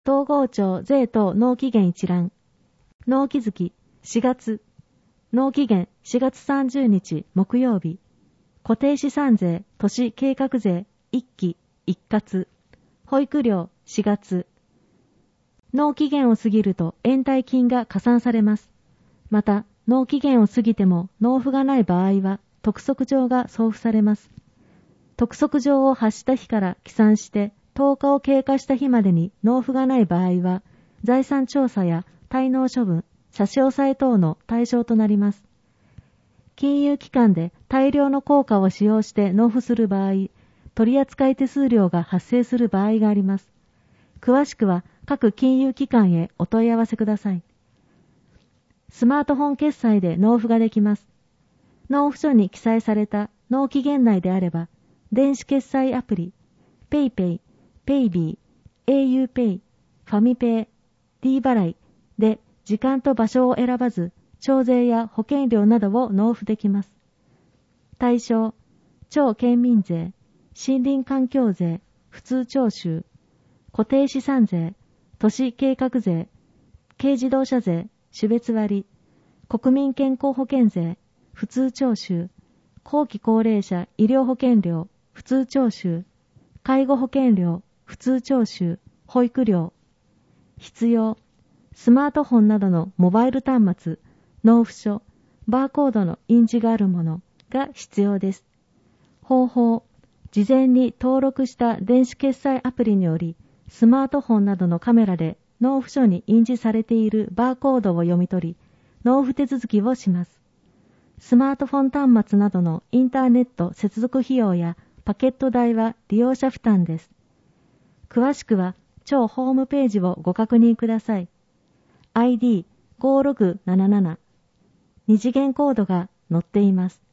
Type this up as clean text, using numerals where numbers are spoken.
東郷町税等納期限一覧。納期月4月。納期限4月30日木曜日。固定資産税、都市計画税、一期、一括。保育料4月。納期限を過ぎると延滞金が加算されます。また、納期限を過ぎても納付がない場合は、督促状が送付されます。督促状を発した日から起算して10日を経過した日までに納付がない場合は、財産調査や滞納処分、差し押さえ等の対象となります。金融機関で大量の硬貨を使用して納付する場合、取扱手数料が発生する場合があります。詳しくは各金融機関へお問い合わせください。スマートフォン決済で納付ができます。納付書に記載された納期限内であれば、電子決済アプリ、PayPay、PayB、auPay、ファミペイ、D 払いで時間と場所を選ばず、徴税や保険料などを納付できます。対象、町県民税、森林環境税、普通徴収、固定資産税、都市計画税、軽自動車税、種別割、国民健康保険税、普通徴収、後期高齢者医療保険料、普通徴収、介護保険料、普通徴収、保育料。必要、スマートフォンなどのモバイル端末、納付書、バーコードの印字があるものが必要です。方法、事前に登録した電子決済アプリにより、スマートフォンなどのカメラで納付書に印字されているバーコードを読み取り、納付手続きをします。スマートフォン端末などのインターネット接続費用やパケット代は利用者負担です。詳しくは、町ホームページをご確認ください。ID5677、二次元コードが載っています。